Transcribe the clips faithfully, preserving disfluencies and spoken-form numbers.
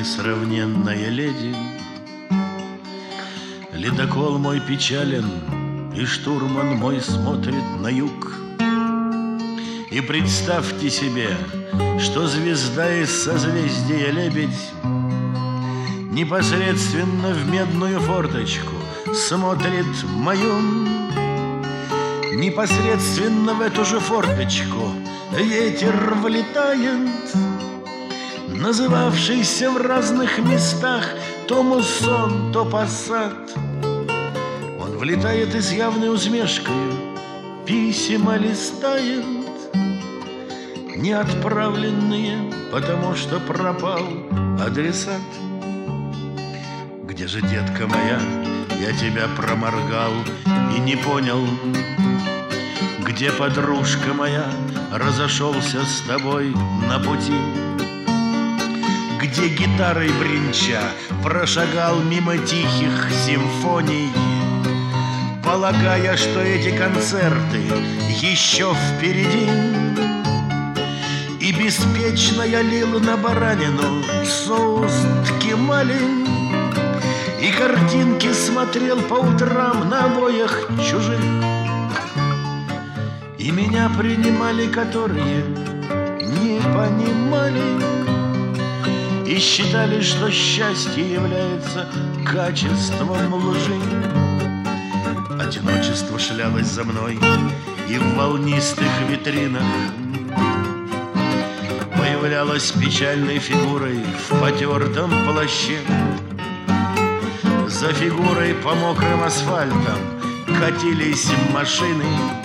несравненная леди. Ледокол мой печален, и штурман мой смотрит на юг. И представьте себе, что звезда из созвездия Лебедь непосредственно в медную форточку смотрит мою. Непосредственно в эту же форточку ветер влетает, называвшийся в разных местах то муссон, то пассат. Он влетает и с явной усмешкой письма листает, не отправленные, потому что пропал адресат. Где же, детка моя, я тебя проморгал и не понял? Где, подружка моя, разошелся с тобой на пути? Где гитарой бренча прошагал мимо тихих симфоний, полагая, что эти концерты еще впереди? И беспечно я лил на баранину соус ткемали, и картинки смотрел по утрам на обоях чужих. И меня принимали, которые не понимали и считали, что счастье является качеством лжи. Одиночество шлялось за мной, и в волнистых витринах появлялась печальной фигурой в потертом плаще. За фигурой по мокрым асфальтам катились машины,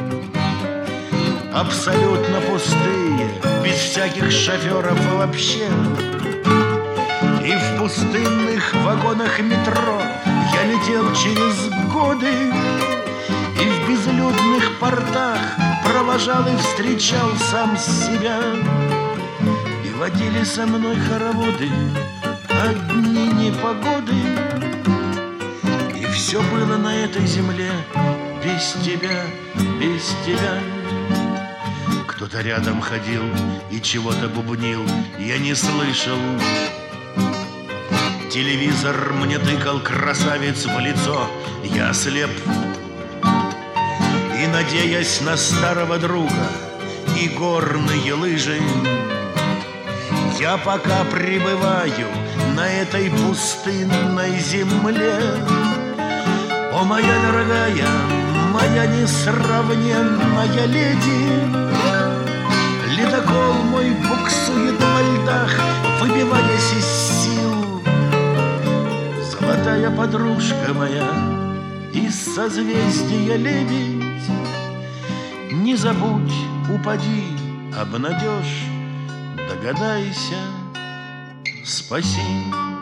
абсолютно пустые, без всяких шоферов вообще. И в пустынных вагонах метро я летел через годы, и в безлюдных портах провожал и встречал сам себя. И водили со мной хороводы одни непогоды, и все было на этой земле без тебя, без тебя. Кто-то рядом ходил и чего-то бубнил, я не слышал. Телевизор мне тыкал красавиц в лицо, я ослеп. И, надеясь на старого друга и горные лыжи, я пока пребываю на этой пустынной земле. О, моя дорогая, моя несравненная леди, ледокол мой буксует во льдах, выбиваясь из сил. Золотая подружка моя из созвездия Лебедь, не забудь, упади, обнадежь, догадайся, спаси.